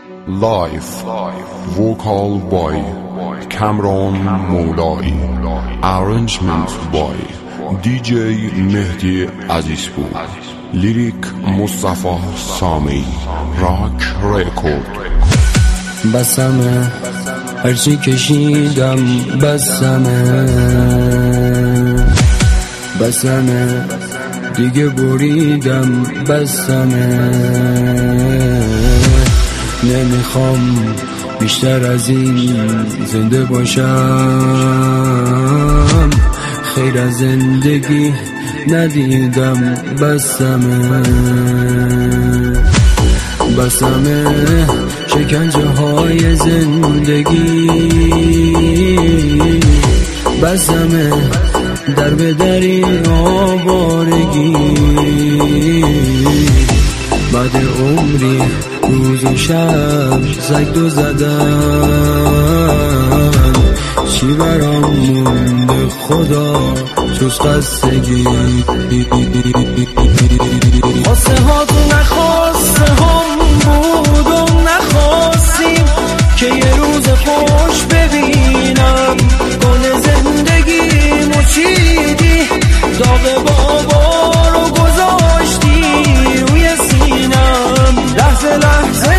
Live vocal by Kamran Moulai, arrangement by DJ Mehdi Azizpur, lyric Mustafa Sami, rock record. بسمه هرچی کشیدم بسمه دیگه بریدم بسمه نمیخوام بیشتر از این زنده باشم خیر از زندگی ندیدم بسمه شکنجه های زندگی بسمه در به دری آوارگی بعد عمری روز و شب زگدو زدن چی برام مونده خدا جز خستگی خواسته ها تو نخواسته هم بود و نخواستیم که یه روز خوش ببینم گل زندگی مچیدی داغ بابا رو گذاشتی روی سینم لحظه لحظه